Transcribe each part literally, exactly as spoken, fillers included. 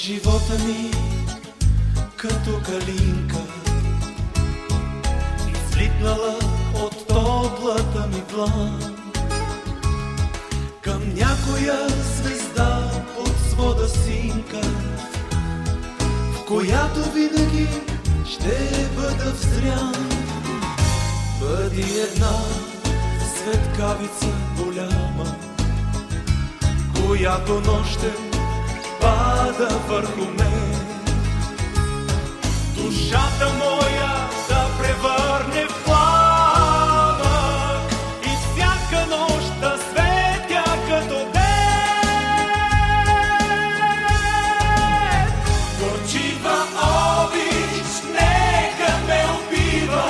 живота ми като калинка, излитнала от топлата ми длан към някоя звезда под свода синка, в която винаги ще бъда взрян. Бъди една светкавица голяма, която нощем пада върху мен. Душата моя да превърне в пламък и всяка нощ да светя като ден. Горчива обич нека ме убива,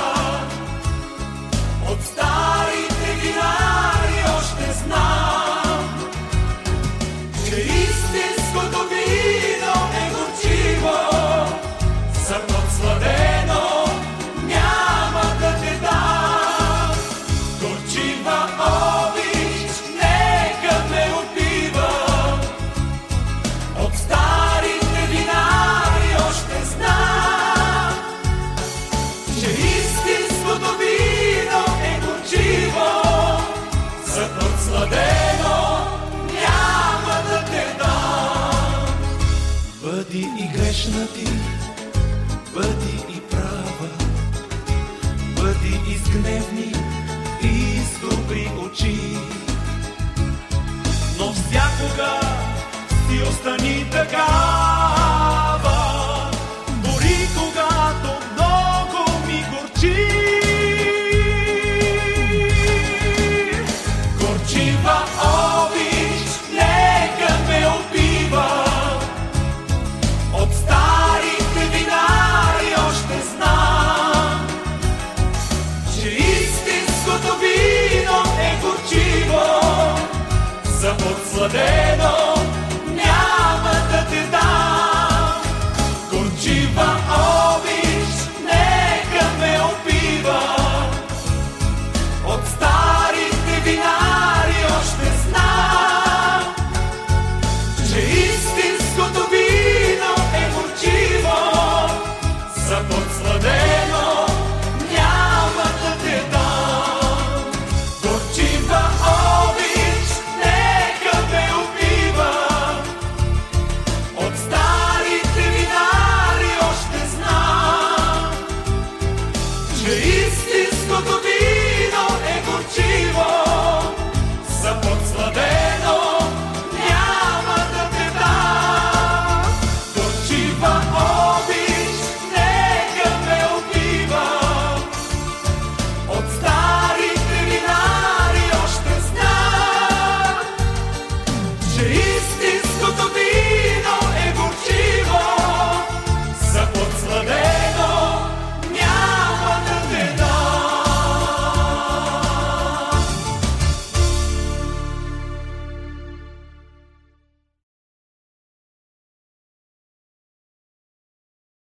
от старите винари още знам, че истинското вино е горчиво, зато сладено няма да те дам. Горчива обич нека ме убива, от старите винари още знам, че истинското вино е горчиво, зато сладено няма да те дам. Бъди и грешна ти,